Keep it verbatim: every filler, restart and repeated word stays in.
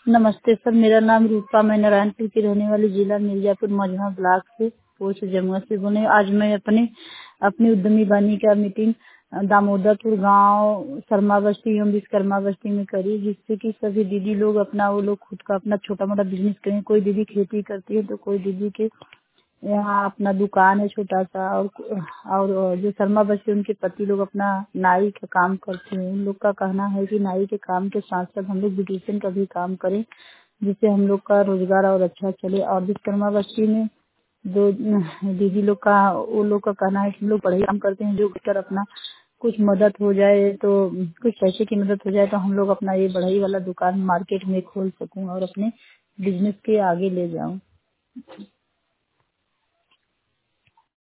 नमस्ते सर, मेरा नाम रूपा, मैं नारायणपुर की रहने वाली, जिला मिर्जापुर, मझवा ब्लॉक से, पोस्ट जमुआ से बोले। आज मैं अपने अपनी उद्यमी वानी का मीटिंग दामोदरपुर गांव शर्मा बस्ती एवं विश्वकर्मा बस्ती में करी, जिससे कि सभी दीदी लोग अपना वो लोग खुद का अपना छोटा मोटा बिजनेस करें। कोई दीदी खेती करती है तो कोई दीदी के यहाँ अपना दुकान है छोटा सा, और और जो शर्मा बस्ती उनके पति लोग अपना नाई का काम करते हैं। उन लोग का कहना है कि नाई के काम के साथ साथ हम लोग ब्यूटिशियन का भी काम करें, जिससे हम लोग का रोजगार और अच्छा चले। और विश्वकर्मा बस्ती में दो दीदी लोग का वो लोग का कहना है कि हम लोग पढ़ाई काम करते हैं, जो कर अपना कुछ मदद हो जाए तो कुछ पैसे की मदद हो जाए तो हम लोग अपना ये बढ़ई वाला दुकान मार्केट में खोल सकूं और अपने बिजनेस के आगे ले जाऊं।